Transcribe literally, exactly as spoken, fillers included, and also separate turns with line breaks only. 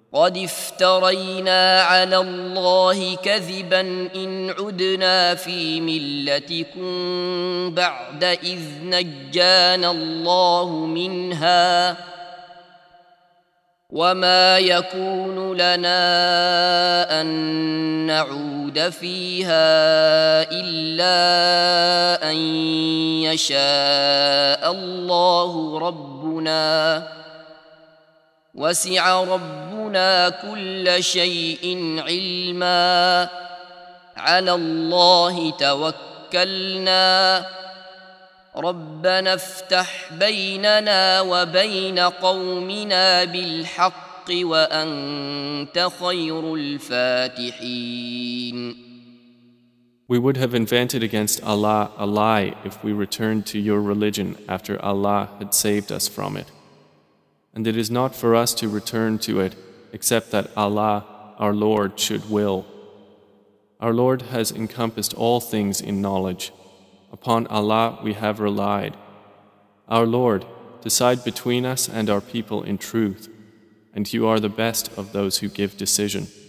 قد افترينا على الله كذبا إن عدنا في ملتكم بعد إذ نجانا الله منها وما يكون لنا أن نعود فيها إلا أن يشاء الله ربنا وسع ربنا كل شيء علما على الله توكلنا ربنا افتح بيننا وبين قومنا بالحق وأنت خير الفاتحين.
We would have invented against Allah a lie if we returned to your religion after Allah had saved us from it. And it is not for us to return to it except that Allah, our Lord, should will. Our Lord has encompassed all things in knowledge. Upon Allah we have relied. Our Lord, decide between us and our people in truth, and you are the best of those who give decision.